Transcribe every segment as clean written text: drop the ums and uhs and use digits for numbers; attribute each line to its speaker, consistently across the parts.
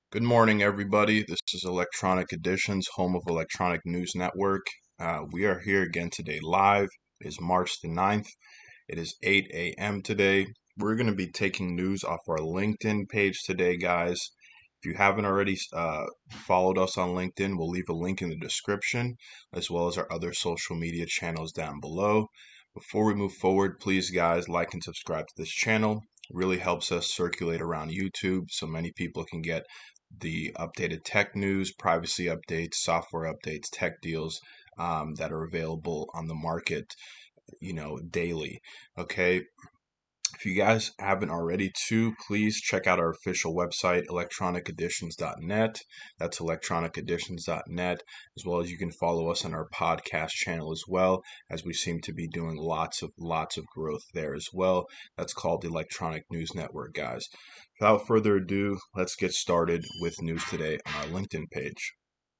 Speaker 1: Good morning, everybody. This is Electronic Editions, home of Electronic News Network. We are here again today live. It is March the 9th. It is 8 a.m. today. We're going to be taking news off our LinkedIn page today, guys. If you haven't already followed us on LinkedIn, we'll leave a link in the description, as well as our other social media channels down below. Before we move forward, please, guys, like and subscribe to this channel. It really helps us circulate around YouTube so many people can get the updated tech news, privacy updates, software updates, tech deals that are available on the market, daily. Okay. If you guys haven't already too, please check out our official website, electroniceditions.net. That's electroniceditions.net, as well as you can follow us on our podcast channel as well, as we seem to be doing lots of growth there as well. That's called the Electronic News Network, guys. Without further ado, let's get started with news today on our LinkedIn page.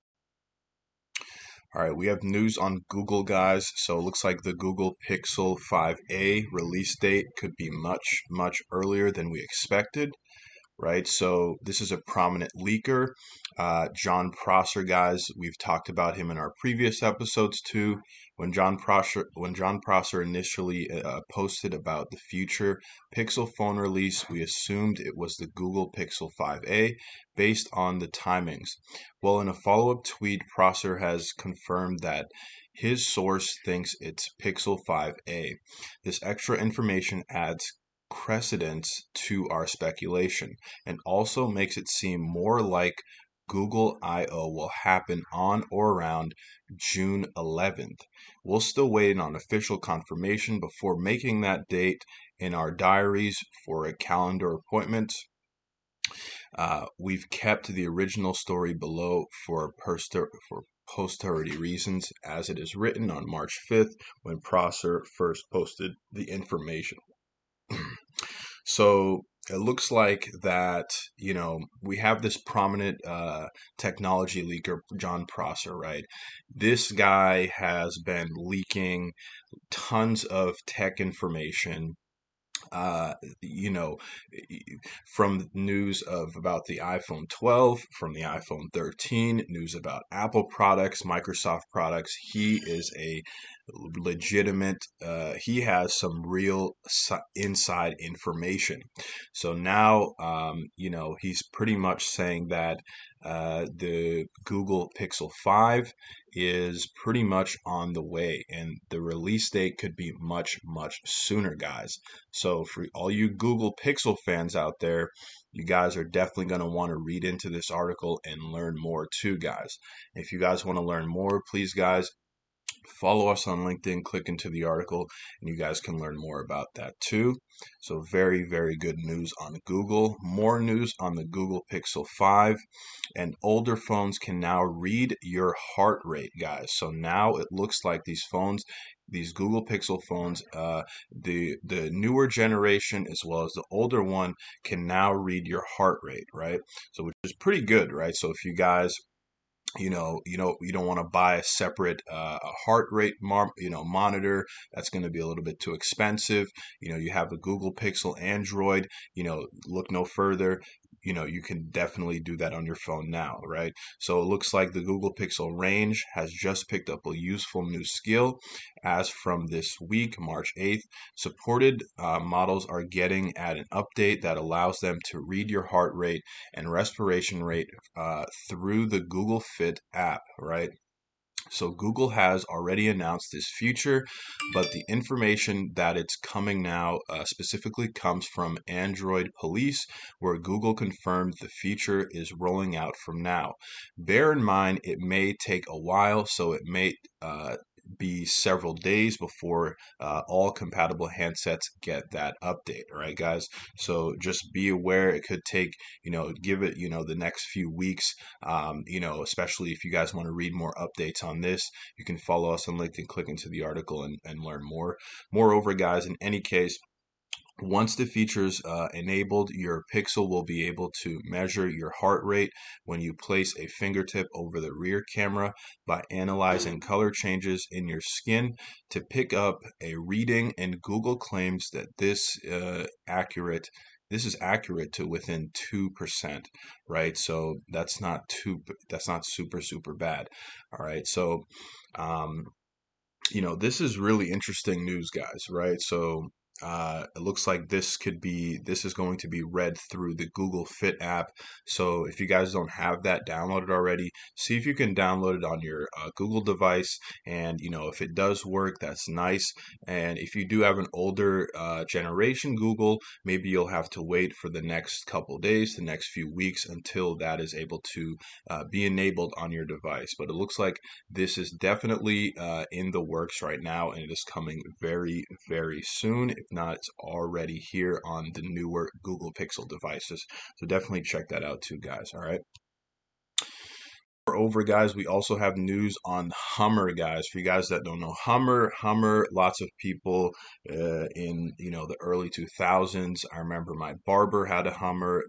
Speaker 1: All right, we have news on Google, guys. So it looks like the Google Pixel 5a release date could be much earlier than we expected, right? So this is a prominent leaker, John Prosser, guys. We've talked about him in our previous episodes too. When John Prosser initially posted about the future Pixel phone release, we assumed it was the Google Pixel 5a based on the timings. Well, in a follow-up tweet, Prosser has confirmed that his source thinks it's Pixel 5a. This extra information adds credence to our speculation and also makes it seem more like Google I/O will happen on or around June 11th. We're still waiting on official confirmation before making that date in our diaries for a calendar appointment. We've kept the original story below for posterity reasons, as it is written on March 5th when Prosser first posted the information. So it looks like that, we have this prominent technology leaker, John Prosser, right? This guy has been leaking tons of tech information, uh, you know, from news of about the iPhone 12, from the iPhone 13, news about Apple products, Microsoft products. He is a legitimate, he has some real inside information. So now, he's pretty much saying that the Google Pixel 5 is pretty much on the way, and the release date could be much sooner, guys. So for all you Google Pixel fans out there, you guys are definitely going to want to read into this article and learn more too, guys. If you guys want to learn more, please, guys, follow us on LinkedIn, click into the article, and you guys can learn more about that too. So very good news on Google. More news on the Google Pixel 5. And older phones can now read your heart rate, guys. So now it looks like these Google Pixel phones, the newer generation as well as the older one, can now read your heart rate, right? So which is pretty good, right? So if you guys, you don't want to buy a separate a heart rate monitor. That's going to be a little bit too expensive. You have a Google Pixel Android. Look no further. You can definitely do that on your phone now, right? So it looks like the Google Pixel range has just picked up a useful new skill as from this week, March 8th. Supported models are getting at an update that allows them to read your heart rate and respiration rate through the Google Fit app, right? So Google has already announced this feature, but the information that it's coming now specifically comes from Android Police, where Google confirmed the feature is rolling out from now. Bear in mind, it may take a while, so it may be several days before all compatible handsets get that update, all right, guys? So just be aware it could take, give it, the next few weeks, especially if you guys want to read more updates on this. You can follow us on LinkedIn, click into the article and learn more. Moreover, guys, in any case, once the features enabled, your Pixel will be able to measure your heart rate when you place a fingertip over the rear camera by analyzing color changes in your skin to pick up a reading, and Google claims that this accurate this is accurate to within 2%, right? So that's not super bad. All right. So um, this is really interesting news, guys, right? So it looks like this is going to be read through the Google Fit app. So if you guys don't have that downloaded already, see if you can download it on your Google device. And if it does work, that's nice. And if you do have an older generation Google, maybe you'll have to wait for the next couple days, the next few weeks until that is able to be enabled on your device. But it looks like this is definitely in the works right now, and it is coming very soon. If not, it's already here on the newer Google Pixel devices. So definitely check that out too, guys. All right. Moreover, guys, we also have news on Hummer, guys. For you guys that don't know Hummer, lots of people in the early 2000s. I remember my barber had a Hummer,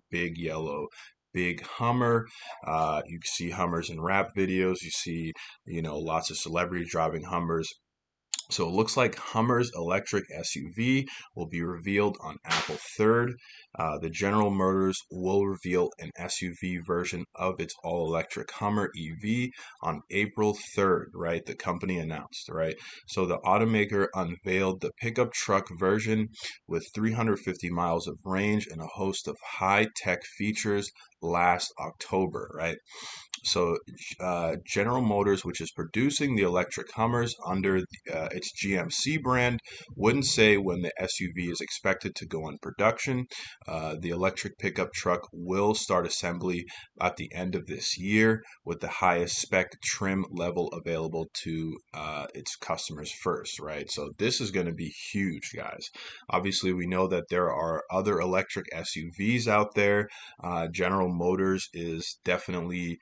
Speaker 1: big Hummer. You see Hummers in rap videos. You see, lots of celebrities driving Hummers. So it looks like Hummer's electric SUV will be revealed on April 3rd. The General Motors will reveal an SUV version of its all-electric Hummer EV on April 3rd, right? The company announced, right? So the automaker unveiled the pickup truck version with 350 miles of range and a host of high-tech features last October, right? So General Motors, which is producing the electric Hummers under its GMC brand, wouldn't say when the SUV is expected to go in production. The electric pickup truck will start assembly at the end of this year with the highest spec trim level available to its customers first, right? So this is going to be huge, guys. Obviously, we know that there are other electric SUVs out there. General Motors is definitely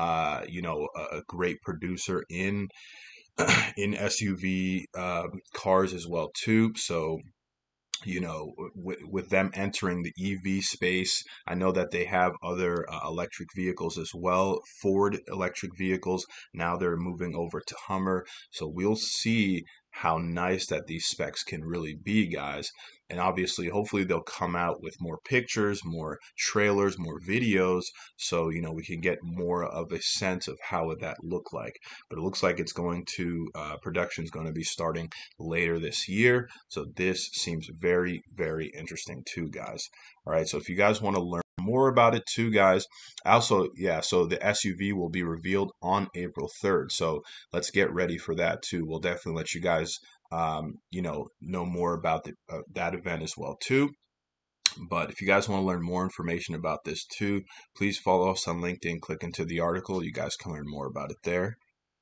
Speaker 1: a great producer in in SUV cars as well too. So with them entering the EV space, I know that they have other electric vehicles as well, Ford electric vehicles. Now they're moving over to Hummer. So we'll see how nice that these specs can really be, guys. And obviously, hopefully they'll come out with more pictures, more trailers, more videos, so we can get more of a sense of how would that look like. But it looks like it's going to production is going to be starting later this year. So this seems very interesting too, guys. All right, so if you guys want to learn more about it too, guys, also, yeah, so the SUV will be revealed on April 3rd. So let's get ready for that too. We'll definitely let you guys know more about that event as well too. But if you guys want to learn more information about this too, please follow us on LinkedIn. Click into the article. You guys can learn more about it there.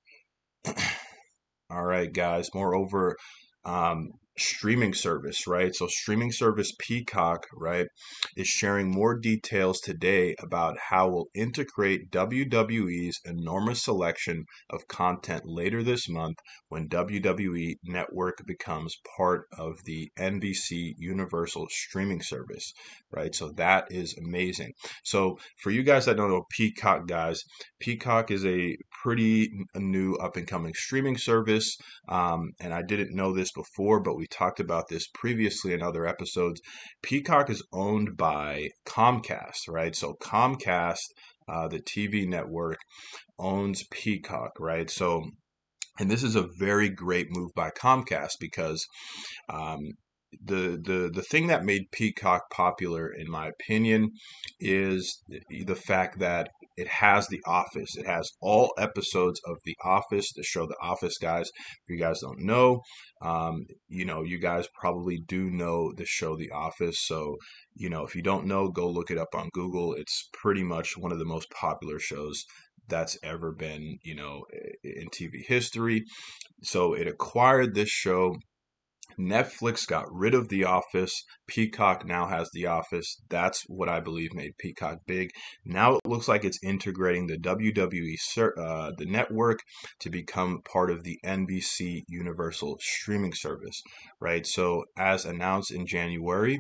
Speaker 1: All right, guys. Moreover, streaming service, right? So streaming service Peacock, right, is sharing more details today about how we'll integrate WWE's enormous selection of content later this month when WWE Network becomes part of the NBC Universal streaming service, right? So that is amazing. So for you guys that don't know Peacock, guys, Peacock is a pretty new up and coming streaming service. And I didn't know this before, but we talked about this previously in other episodes. Peacock is owned by Comcast, right? So Comcast, the TV network, owns Peacock, right? So, and this is a very great move by Comcast because um, the thing that made Peacock popular, in my opinion, is the fact that it has The Office. It has all episodes of The Office, the show The Office, guys. If you guys don't know, you guys probably do know the show The Office. So, if you don't know, go look it up on Google. It's pretty much one of the most popular shows that's ever been, in TV history. So it acquired this show. Netflix got rid of The Office. Peacock now has The Office. That's what I believe made Peacock big. Now it looks like it's integrating the WWE the network to become part of the NBC Universal streaming service, right? So as announced in January,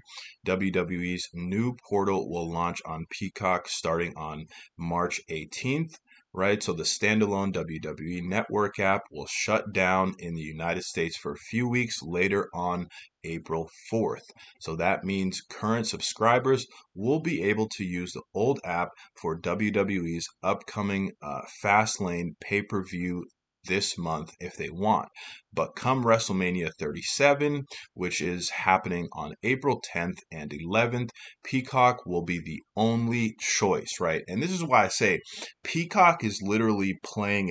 Speaker 1: WWE's new portal will launch on Peacock starting on March 18th. right? So the standalone WWE Network app will shut down in the United States for a few weeks later on April 4th. So that means current subscribers will be able to use the old app for WWE's upcoming Fastlane pay-per-view this month if they want. But come WrestleMania 37, which is happening on April 10th and 11th, Peacock will be the only choice, right? And this is why I say Peacock is literally playing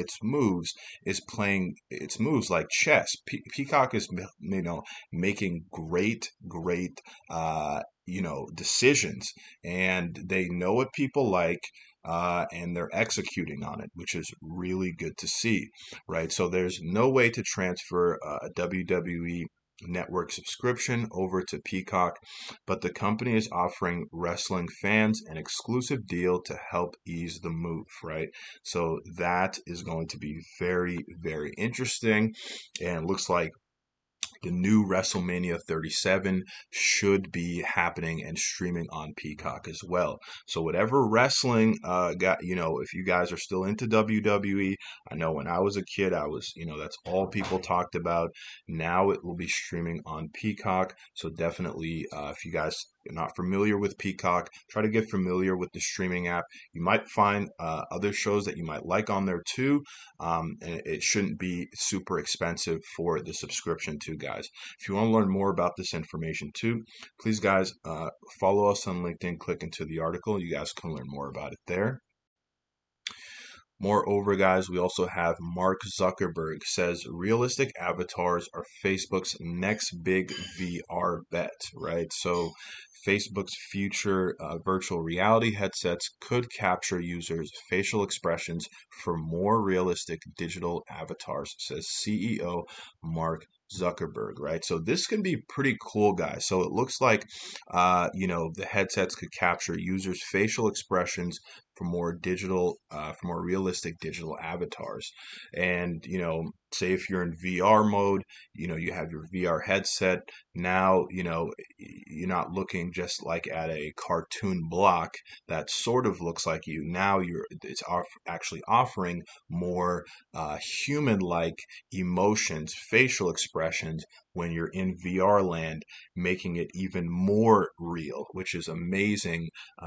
Speaker 1: its moves like chess. Peacock is, making great, decisions, and they know what people like. And they're executing on it, which is really good to see, right? So there's no way to transfer a WWE network subscription over to Peacock, but the company is offering wrestling fans an exclusive deal to help ease the move, right? So that is going to be very, very interesting, and looks like the new WrestleMania 37 should be happening and streaming on Peacock as well. So whatever wrestling if you guys are still into WWE, I know when I was a kid, that's all people talked about. Now it will be streaming on Peacock. So definitely, if you guys are not familiar with Peacock, try to get familiar with the streaming app. You might find other shows that you might like on there too. And it shouldn't be super expensive for the subscription too, guys. If you want to learn more about this information too, please, guys, follow us on LinkedIn. Click into the article. You guys can learn more about it there. Moreover, guys, we also have Mark Zuckerberg says realistic avatars are Facebook's next big VR bet, right? So Facebook's future virtual reality headsets could capture users' facial expressions for more realistic digital avatars, says CEO Mark Zuckerberg, right? So this can be pretty cool, guys. So it looks like, the headsets could capture users' facial expressions for more realistic digital avatars. And, say if you're in VR mode, you have your VR headset. Now, you're not looking just like at a cartoon block that sort of looks like you. Now actually offering more human-like emotions, facial expressions when you're in VR land, making it even more real, which is amazing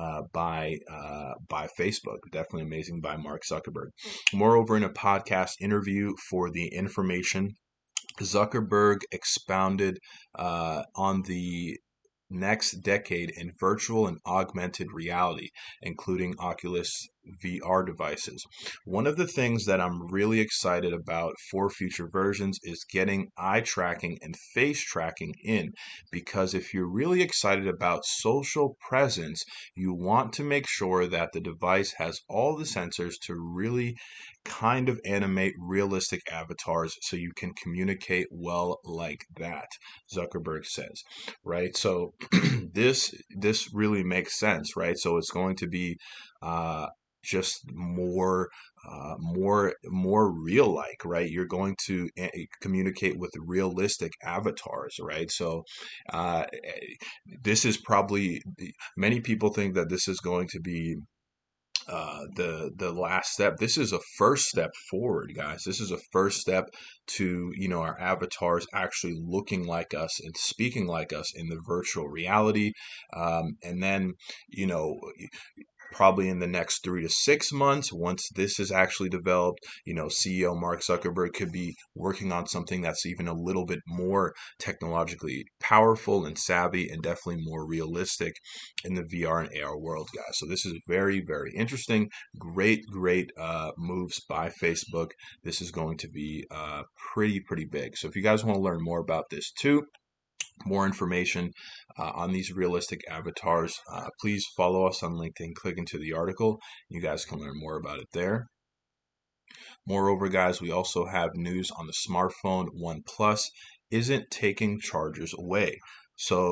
Speaker 1: by Facebook. Definitely amazing by Mark Zuckerberg. Moreover, in a podcast interview for The Information, Zuckerberg expounded on the next decade in virtual and augmented reality, including Oculus VR devices. One of the things that I'm really excited about for future versions is getting eye tracking and face tracking in, because if you're really excited about social presence, you want to make sure that the device has all the sensors to really kind of animate realistic avatars so you can communicate well like that, Zuckerberg says, right? So this really makes sense, right? So it's going to be just more real like, right? You're going to communicate with realistic avatars, right? So this is probably, many people think that this is going to be the last step. This is a first step forward, guys. This is a first step to, our avatars actually looking like us and speaking like us in the virtual reality. And then, you know, probably in the next 3 to 6 months, once this is actually developed, CEO Mark Zuckerberg could be working on something that's even a little bit more technologically powerful and savvy, and definitely more realistic in the VR and AR world, guys. So this is very, very interesting. Great moves by Facebook. This is going to be pretty big. So if you guys want to learn more about this too, more information on these realistic avatars, please follow us on LinkedIn. Click into the article. You guys can learn more about it there. Moreover, guys, we also have news on the smartphone. OnePlus isn't taking chargers away. So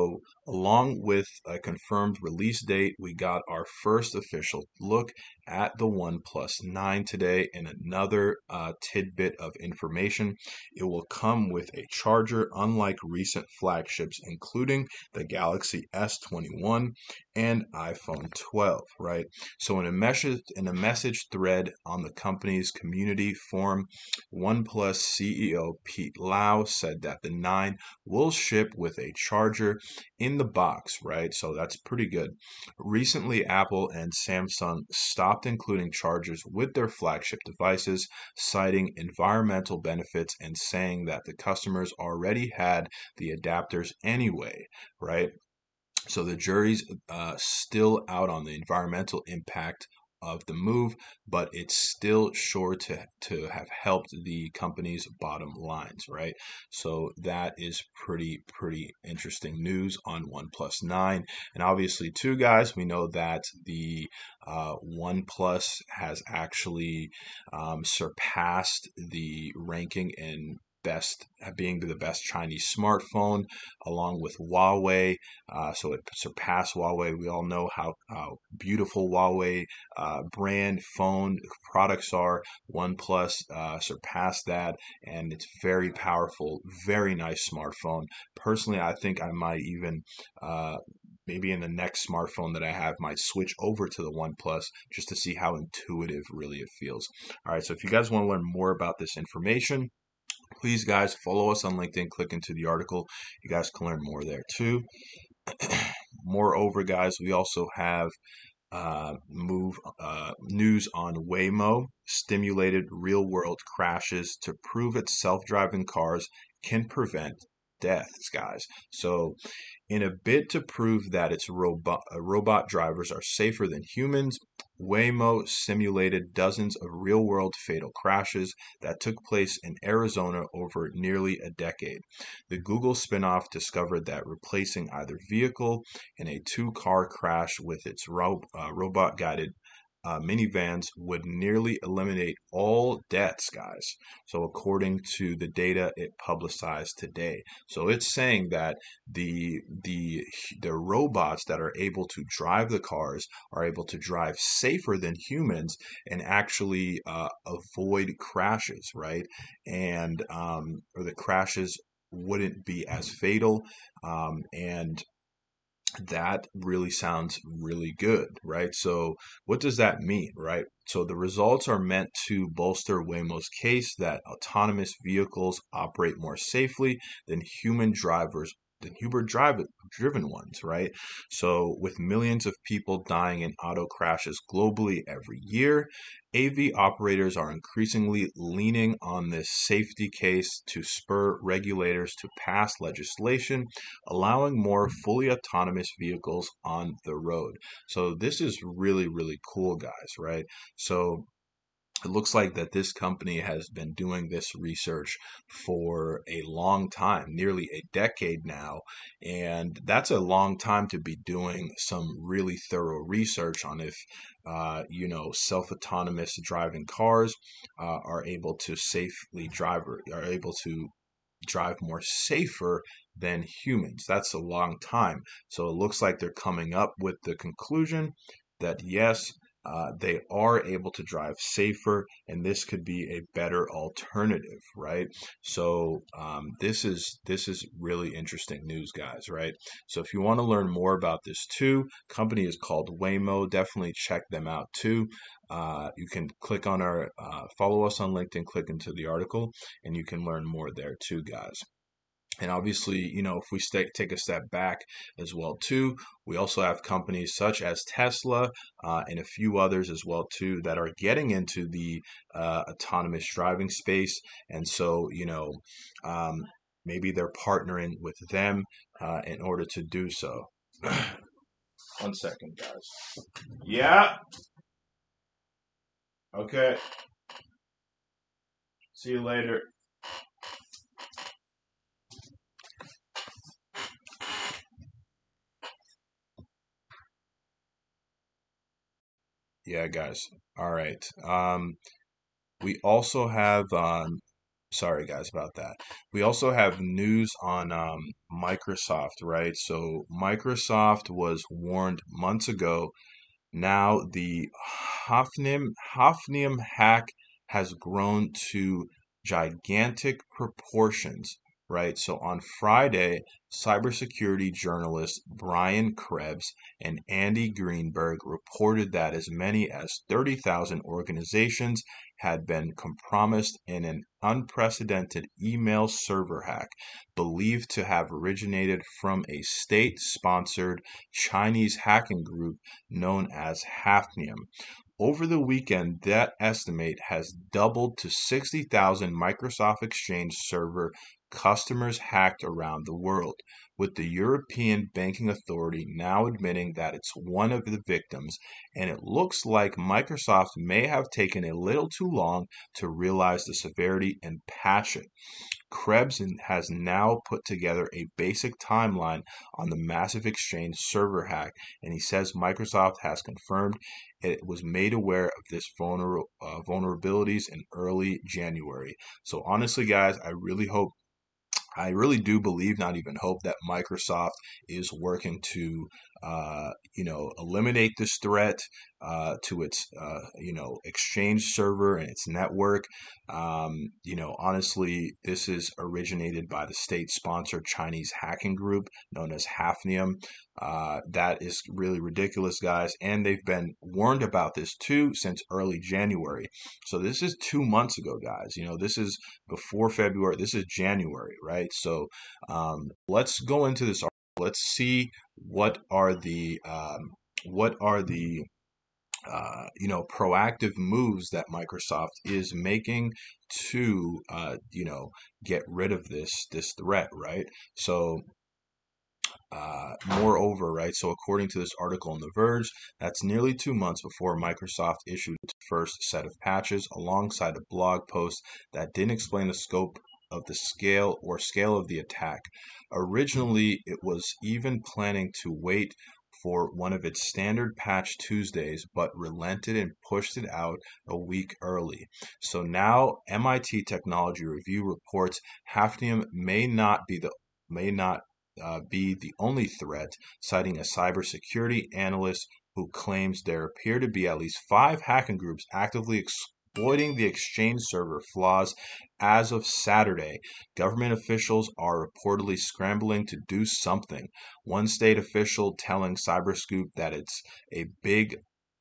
Speaker 1: Along with a confirmed release date, we got our first official look at the OnePlus 9 today, and another tidbit of information. It will come with a charger, unlike recent flagships, including the Galaxy S21 and iPhone 12, right? So in a message thread on the company's community forum, OnePlus CEO Pete Lau said that the 9 will ship with a charger in the box, right? So that's pretty good. Recently, Apple and Samsung stopped including chargers with their flagship devices, citing environmental benefits and saying that the customers already had the adapters anyway, right? So the jury's still out on the environmental impact of the move, but it's still sure to have helped the company's bottom lines, right? So that is pretty interesting news on OnePlus 9. And obviously, too, guys, we know that the OnePlus has actually surpassed the ranking in best being the best Chinese smartphone along with Huawei. So it surpassed Huawei. We all know how beautiful Huawei brand phone products are. OnePlus surpassed that, and it's very powerful, very nice smartphone. Personally, I think I might even maybe in the next smartphone that I have might switch over to the OnePlus just to see how intuitive really it feels. All right, so if you guys want to learn more about this information, please guys follow us on LinkedIn, click into the article. You guys can learn more there too. Moreover, guys, we also have move news on Waymo. Stimulated real world crashes to prove its self-driving cars can prevent deaths, guys. So in a bid to prove that its robot drivers are safer than humans, Waymo simulated dozens of real world fatal crashes that took place in Arizona over nearly a decade. The Google spinoff discovered that replacing either vehicle in a two-car crash with its robot guided minivans would nearly eliminate all deaths, guys. So, according to the data it publicized today, so it's saying that the robots that are able to drive the cars are able to drive safer than humans and actually avoid crashes, right? And or the crashes wouldn't be as fatal, and that really sounds really good, right? So, what does that mean, right? So, the results are meant to bolster Waymo's case that autonomous vehicles operate more safely than driven ones, right? So, with millions of people dying in auto crashes globally every year, AV operators are increasingly leaning on this safety case to spur regulators to pass legislation allowing more fully autonomous vehicles on the road. So this is really cool, guys, right? So it looks like that this company has been doing this research for a long time, nearly a decade now. And that's a long time to be doing some really thorough research on if, self-autonomous driving cars are able to safely drive or are able to drive more safer than humans. That's a long time. So it looks like they're coming up with the conclusion that yes, they are able to drive safer, and this could be a better alternative, right? So this is really interesting news, guys, right? So if you want to learn more about this too, company is called Waymo. Definitely check them out too. You can click on our follow us on LinkedIn, click into the article, and you can learn more there too, guys. And obviously, if we take a step back as well too, we also have companies such as Tesla and a few others as well too that are getting into the autonomous driving space. And so, maybe they're partnering with them in order to do so. 1 second, guys. Yeah. Okay. See you later. Yeah, guys. All right. We also have Sorry, guys, about that. We also have news on Microsoft, right? So Microsoft was warned months ago. Now the Hafnium hack has grown to gigantic proportions, right? So on Friday, cybersecurity journalists Brian Krebs and Andy Greenberg reported that as many as 30,000 organizations had been compromised in an unprecedented email server hack believed to have originated from a state-sponsored Chinese hacking group known as hafnium. Over the weekend, that estimate has doubled to 60,000 Microsoft Exchange Server customers hacked around the world, with the European Banking Authority now admitting that it's one of the victims, and it looks like Microsoft may have taken a little too long to realize the severity and patch it. Krebs has now put together a basic timeline on the massive Exchange server hack, and he says Microsoft has confirmed it was made aware of this vulnerabilities in early January. So honestly, guys, I really do believe, not even hope, that Microsoft is working to, eliminate this threat to its, Exchange server and its network. Honestly, this is originated by the state-sponsored Chinese hacking group known as Hafnium. That is really ridiculous, guys, and they've been warned about this too since early January. So this is 2 months ago, guys. This is before February. This is January, right? So let's go into this article. Let's see what are the proactive moves that Microsoft is making to get rid of this threat, right? So moreover, right, so according to this article on The Verge, that's nearly 2 months before Microsoft issued its first set of patches alongside a blog post that didn't explain the scope of the scale of the attack. Originally, it was even planning to wait for one of its standard patch Tuesdays, but relented and pushed it out a week early. So now MIT Technology Review reports Hafnium may not be the only threat, citing a cybersecurity analyst who claims there appear to be at least 5 hacking groups actively exploiting the Exchange server flaws. As of Saturday, government officials are reportedly scrambling to do something. One state official telling Cyberscoop that it's a big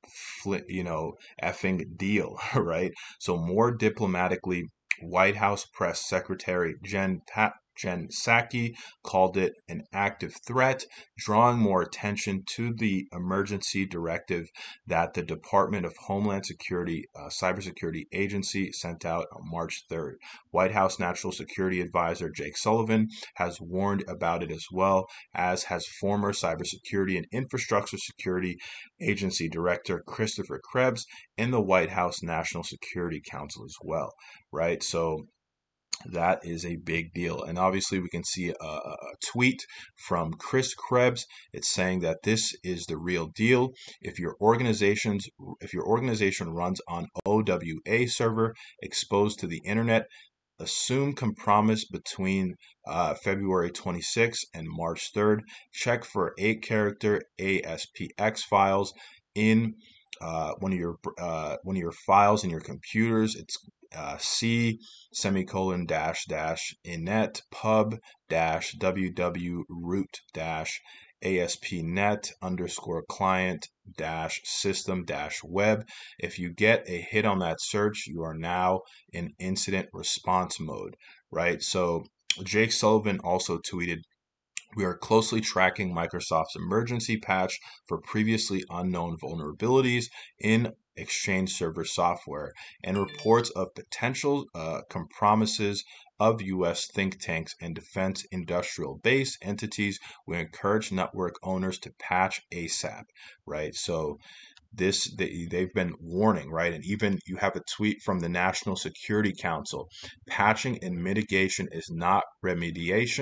Speaker 1: effing deal, right? So more diplomatically, White House Press Secretary Jen Psaki called it an active threat, drawing more attention to the emergency directive that the Department of Homeland Security cybersecurity agency sent out on March 3rd. White House National Security Advisor Jake Sullivan has warned about it as well, as has former Cybersecurity and Infrastructure Security Agency Director Christopher Krebs in the White House National Security Council as well, right? So that is a big deal. And obviously, we can see a tweet from Chris Krebs. It's saying that this is the real deal. If your organization runs on OWA server exposed to the internet, assume compromise between February 26th and March 3rd. Check for 8-character ASPX files in one of your files in your computers. It's C semicolon dash dash inet pub dash ww root dash ASP.NET underscore client dash system dash web. If you get a hit on that search, you are now in incident response mode, right? So Jake Sullivan also tweeted, we are closely tracking Microsoft's emergency patch for previously unknown vulnerabilities in Exchange Server software and reports of potential compromises of U.S. think tanks and defense industrial base entities. We encourage network owners to patch ASAP, right? So they've been warning, right? And even you have a tweet from the National Security Council: patching and mitigation is not remediation.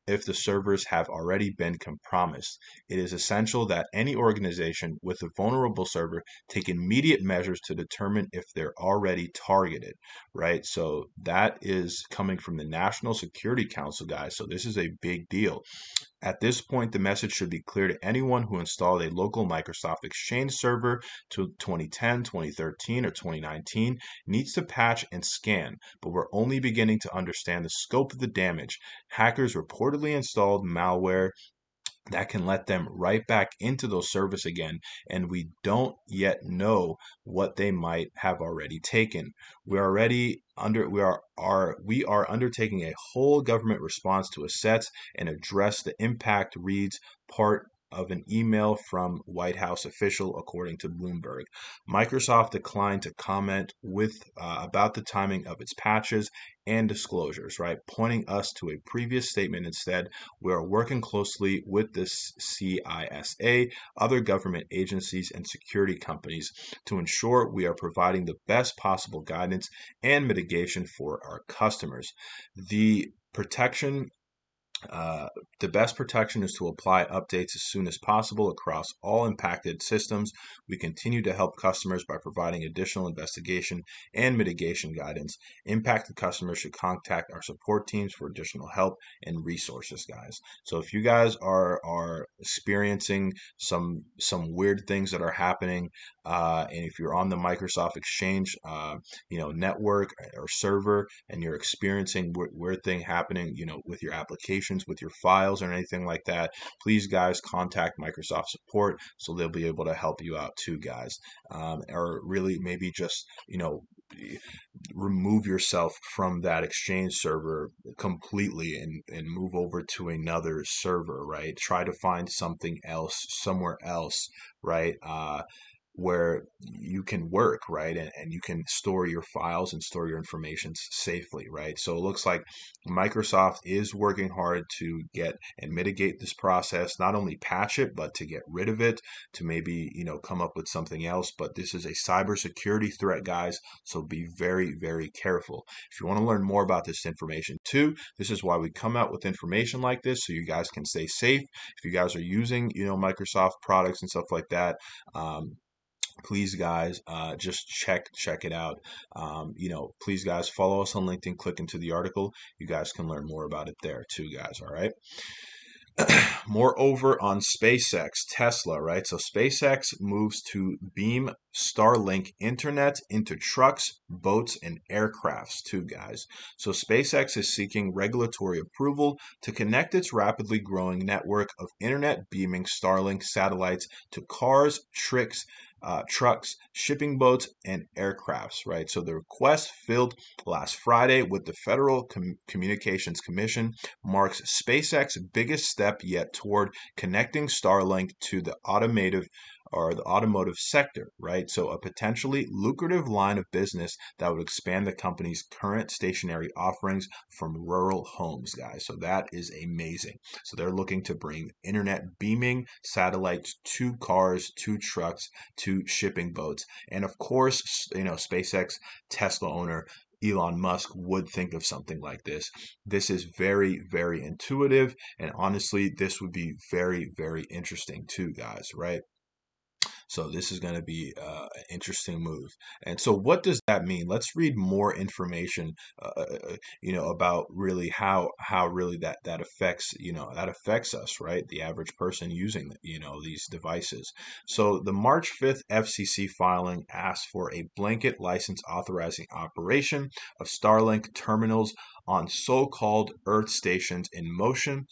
Speaker 1: if the servers have already been compromised. It is essential that any organization with a vulnerable server take immediate measures to determine if they're already targeted, right? So that is coming from the National Security Council, guys. So this is a big deal. At this point, the message should be clear to anyone who installed a local Microsoft Exchange server to 2010, 2013, or 2019 needs to patch and scan, but we're only beginning to understand the scope of the damage. Hackers reportedly installed malware that can let them right back into those servers again, and we don't yet know what they might have already taken. We are undertaking a whole government response to assess and address the impact, reads part of an email from White House official, according to Bloomberg. Microsoft declined to comment about the timing of its patches and disclosures, right? Pointing us to a previous statement instead. We are working closely with the CISA, other government agencies, and security companies to ensure we are providing the best possible guidance and mitigation for our customers. The protection the best protection is to apply updates as soon as possible across all impacted systems. We continue to help customers by providing additional investigation and mitigation guidance. Impacted customers should contact our support teams for additional help and resources, guys. So if you guys are experiencing some weird things that are happening, and if you're on the Microsoft Exchange, network or server, and you're experiencing weird thing happening, with your applications, with your files, or anything like that, please, guys, contact Microsoft support so they'll be able to help you out too, guys. Or really, maybe just remove yourself from that Exchange server completely and move over to another server, right? Try to find something else somewhere else, right? Where you can work, right? And you can store your files and store your information safely, right? So it looks like Microsoft is working hard to get and mitigate this process, not only patch it, but to get rid of it, to maybe, come up with something else. But this is a cybersecurity threat, guys. So be very, very careful. If you want to learn more about this information too, this is why we come out with information like this so you guys can stay safe. If you guys are using, Microsoft products and stuff like that, please, guys, just check it out. Please, guys, follow us on LinkedIn, click into the article. You guys can learn more about it there too, guys. All right. Moreover, on SpaceX, Tesla, right? So SpaceX moves to beam Starlink internet into trucks, boats, and aircrafts too, guys. So SpaceX is seeking regulatory approval to connect its rapidly growing network of internet beaming Starlink satellites to cars, trucks, shipping boats, and aircrafts, right? So the request filed last Friday with the Federal Communications Commission marks SpaceX's biggest step yet toward connecting Starlink to the automotive sector, right? So a potentially lucrative line of business that would expand the company's current stationary offerings from rural homes, guys. So that is amazing. So they're looking to bring internet beaming satellites to cars, to trucks, to shipping boats. And of course, SpaceX Tesla owner Elon Musk would think of something like this. This is very, very intuitive. And honestly, this would be very, very interesting too, guys, right? So this is going to be an interesting move. And so what does that mean? Let's read more information, about really how really that affects, that affects us, right? The average person using, these devices. So the March 5th FCC filing asks for a blanket license authorizing operation of Starlink terminals on so-called Earth stations in motion,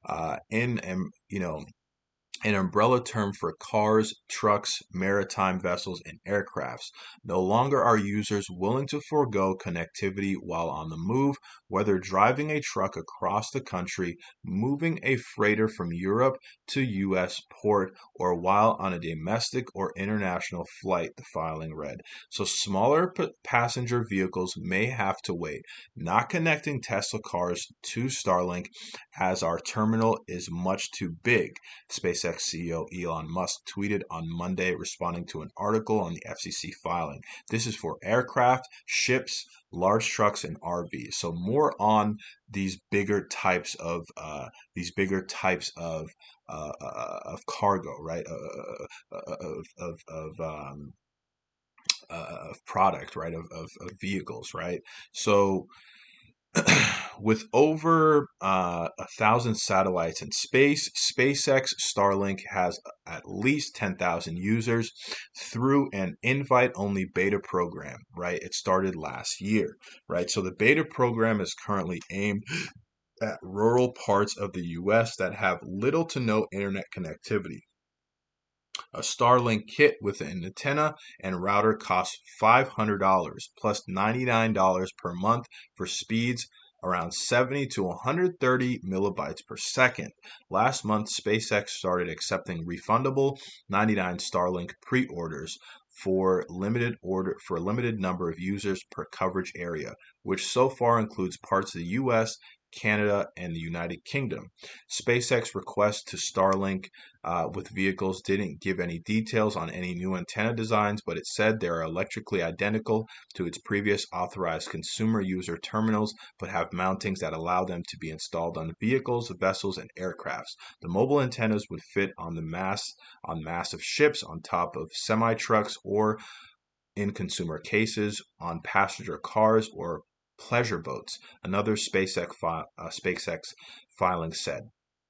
Speaker 1: an umbrella term for cars, trucks, maritime vessels, and aircrafts. No longer are users willing to forego connectivity while on the move, whether driving a truck across the country, moving a freighter from Europe to U.S. port, or while on a domestic or international flight, the filing read. So smaller passenger vehicles may have to wait, not connecting Tesla cars to Starlink as our terminal is much too big. SpaceX SpaceX CEO Elon Musk tweeted on Monday, responding to an article on the FCC filing. This is for aircraft, ships, large trucks, and RVs. So more on these bigger types of cargo, right? Of product, right? Of vehicles, right? So with over 1,000 satellites in space, SpaceX Starlink has at least 10,000 users through an invite-only beta program, right? It started last year, right? So the beta program is currently aimed at rural parts of the US that have little to no internet connectivity. A Starlink kit with an antenna and router costs $500 plus $99 per month for speeds around 70 to 130 millibytes per second. Last month, SpaceX started accepting refundable 99 Starlink pre-orders for a limited number of users per coverage area, which so far includes parts of the US, Canada, and the United Kingdom. SpaceX request to Starlink with vehicles didn't give any details on any new antenna designs, but it said they are electrically identical to its previous authorized consumer user terminals, but have mountings that allow them to be installed on vehicles, vessels, and aircrafts. The mobile antennas would fit on massive ships, on top of semi-trucks, or in consumer cases, on passenger cars or pleasure boats, another SpaceX filing said.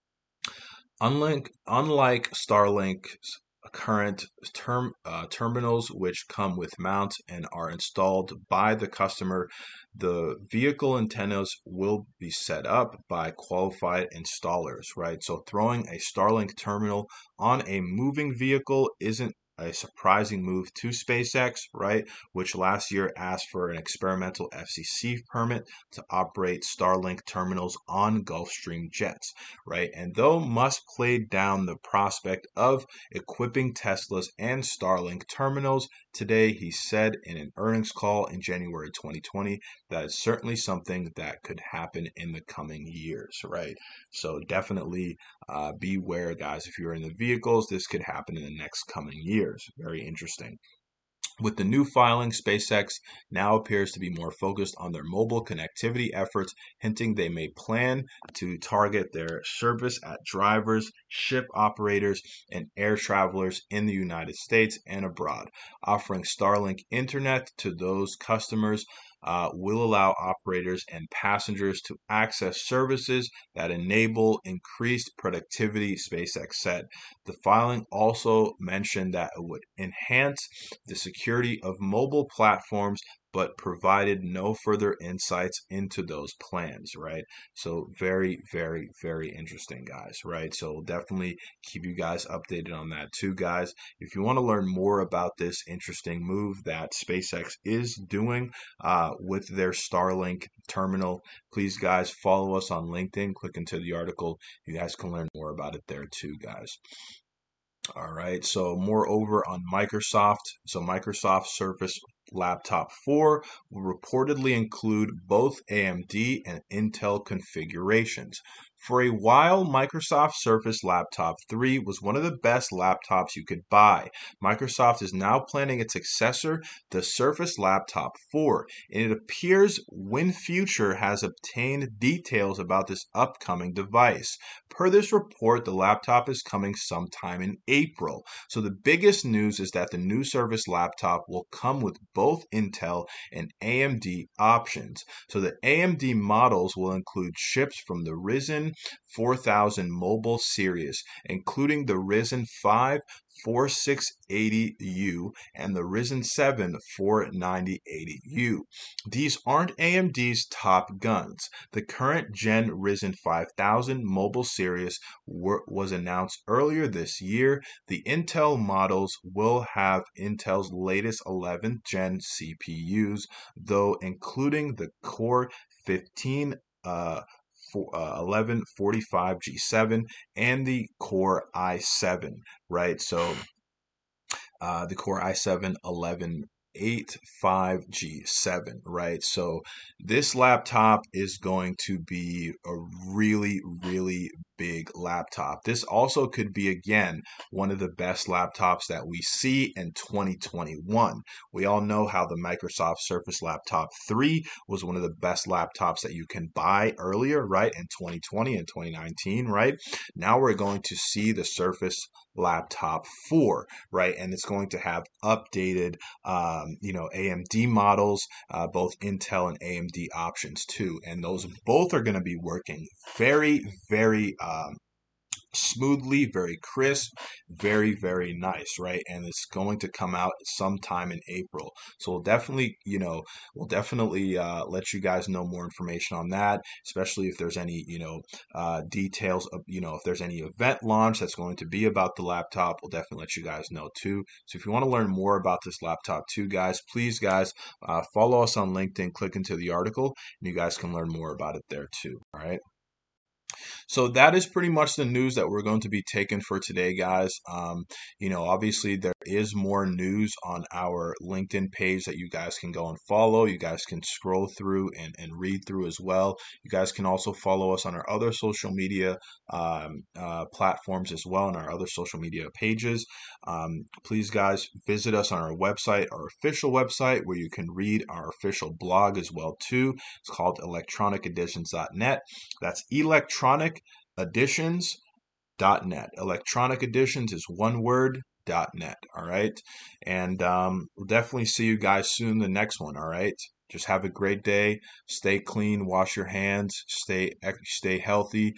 Speaker 1: Unlike Starlink's current terminals, which come with mounts and are installed by the customer, the vehicle antennas will be set up by qualified installers, right? So throwing a Starlink terminal on a moving vehicle isn't a surprising move to SpaceX, right? Which last year asked for an experimental FCC permit to operate Starlink terminals on Gulfstream jets, right? And though Musk played down the prospect of equipping Teslas and Starlink terminals, today he said in an earnings call in January 2020 that it's certainly something that could happen in the coming years, right? So definitely beware, guys. If you're in the vehicles, this could happen in the next coming years. Very interesting. With the new filing, SpaceX now appears to be more focused on their mobile connectivity efforts, hinting they may plan to target their service at drivers, ship operators, and air travelers in the United States and abroad. Offering Starlink internet to those customers will allow operators and passengers to access services that enable increased productivity, SpaceX said. The filing also mentioned that it would enhance the security of mobile platforms, but provided no further insights into those plans, right? So very, very, very interesting, guys, right? So we'll definitely keep you guys updated on that too, guys. If you want to learn more about this interesting move that SpaceX is doing with their Starlink terminal, please, guys, follow us on LinkedIn. Click into the article. You guys can learn more about it there too, guys. All right, so moreover on Microsoft, so Microsoft Surface Laptop 4 will reportedly include both AMD and Intel configurations. For a while, Microsoft Surface Laptop 3 was one of the best laptops you could buy. Microsoft is now planning its successor, the Surface Laptop 4, and it appears WinFuture has obtained details about this upcoming device. Per this report, the laptop is coming sometime in April. So the biggest news is that the new Surface Laptop will come with both Intel and AMD options. So the AMD models will include chips from the Ryzen 4000 mobile series, including the Ryzen 5 4680U and the Ryzen 7 49080U. These aren't AMD's top guns. The current gen Ryzen 5000 mobile series was announced earlier this year. The Intel models will have Intel's latest 11th gen CPUs, though including the Core 15 1145 G7 and the Core i7, right? So the Core i7 1185G7, right? So this laptop is going to be a really, really big laptop. This also could be, again, one of the best laptops that we see in 2021. We all know how the Microsoft Surface Laptop 3 was one of the best laptops that you can buy earlier, right, in 2020 and 2019, right? Now we're going to see the Surface Laptop 4, right? And it's going to have updated, AMD models, both Intel and AMD options too. And those both are going to be working very, very smoothly, very crisp, very, very nice, right? And it's going to come out sometime in April. So we'll definitely let you guys know more information on that, especially if there's any, details of, if there's any event launch that's going to be about the laptop, we'll definitely let you guys know too. So if you want to learn more about this laptop too, guys, please, guys, follow us on LinkedIn, click into the article, and you guys can learn more about it there too. All right. So that is pretty much the news that we're going to be taking for today, guys. Obviously there is more news on our LinkedIn page that you guys can go and follow. You guys can scroll through and read through as well. You guys can also follow us on our other social media platforms as well, and our other social media pages. Please, guys, visit us on our website, our official website, where you can read our official blog as well too. It's called electroniceditions.net. That's electroniceditions.net. Electronic Editions is one word. .net. All right, and we'll definitely see you guys soon. The next one. All right. Just have a great day. Stay clean. Wash your hands. Stay healthy.